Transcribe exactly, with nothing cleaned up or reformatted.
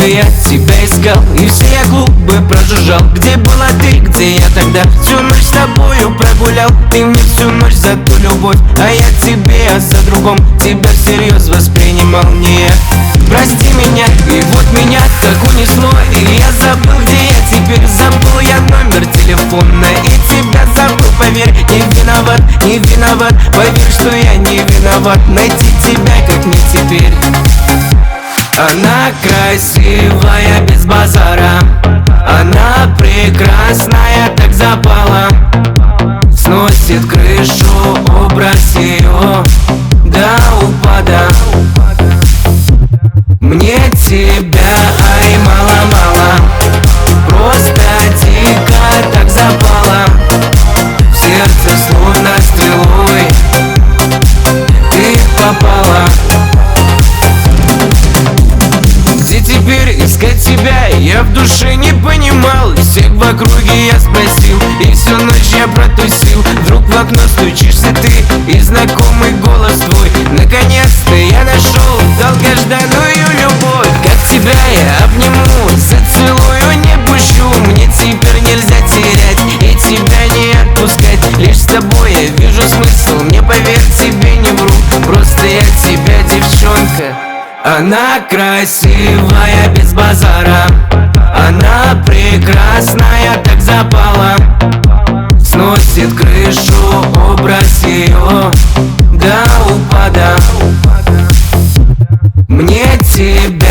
я тебя искал, и все я клубы прожужжал. Где была ты, где я тогда? Всю ночь с тобою прогулял. Ты мне всю ночь за ту любовь, а я тебе о за другом. Тебя всерьез воспринимал не я. Прости меня, и вот меня так унесло, и я забыл, где я теперь. Забыл я номер телефона, и тебя забыл, поверь. Не виноват, не виноват, поверь, что я не виноват. Найти тебя как не теперь. Она красивая без базара, она прекрасная, так запала. Сносит крышу образ ее до упада. Мне тебя, ай, мало-мало, просто дико так запала. В сердце словно стрелой ты попала. Где теперь искать тебя? Я в душе не понимал. Всех в округе я спросил, и всю ночь я протусил. Вдруг в окно стучишься ты, и знакомый голос твой. Наконец-то я нашел долгожданную любовь. Как тебя я обниму, зацелую, не пущу. Мне теперь нельзя терять и тебя не отпускать. Лишь с тобой я вижу смысл, мне поверь, тебе не вру. Просто я тебя, девчонка. Она красивая без базара, она прекрасная, так запала. Сносит крышу образ ее до упада. Мне тебя